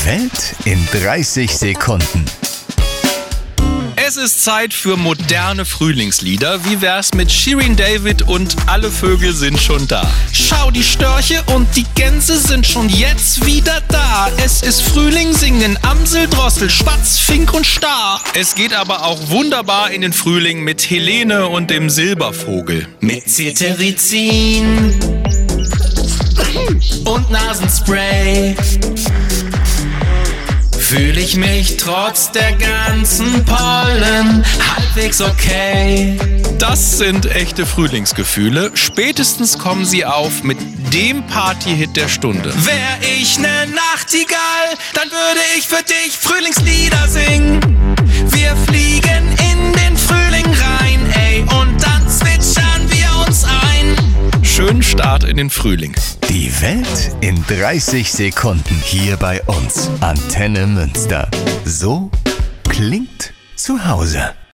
Welt in 30 Sekunden. Es ist Zeit für moderne Frühlingslieder. Wie wär's mit Shirin David und Alle Vögel sind schon da? Schau, die Störche und die Gänse sind schon jetzt wieder da. Es ist Frühling, singen Amsel, Drossel, Spatz, Fink und Star. Es geht aber auch wunderbar in den Frühling mit Helene und dem Silbervogel. Mit Cetirizin und Nasenspray fühle ich mich trotz der ganzen Pollen halbwegs okay. Das sind echte Frühlingsgefühle. Spätestens kommen sie auf mit dem Partyhit der Stunde. Wär ich ne Nachtigall, dann würde ich für dich Frühlingslieder singen. Wir fliegen in den Frühling rein, ey, und dann zwitschern wir uns ein. Schönen Start in den Frühling. Die Welt in 30 Sekunden hier bei uns. Antenne Münster. So klingt zu Hause.